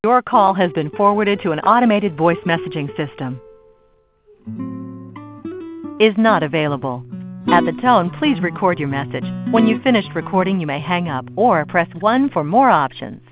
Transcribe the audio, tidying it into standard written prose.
Your call has been forwarded to an automated voice messaging system. Is not available. At the tone, please record your message. When you've finished recording, you may hang up or press 1 for more options.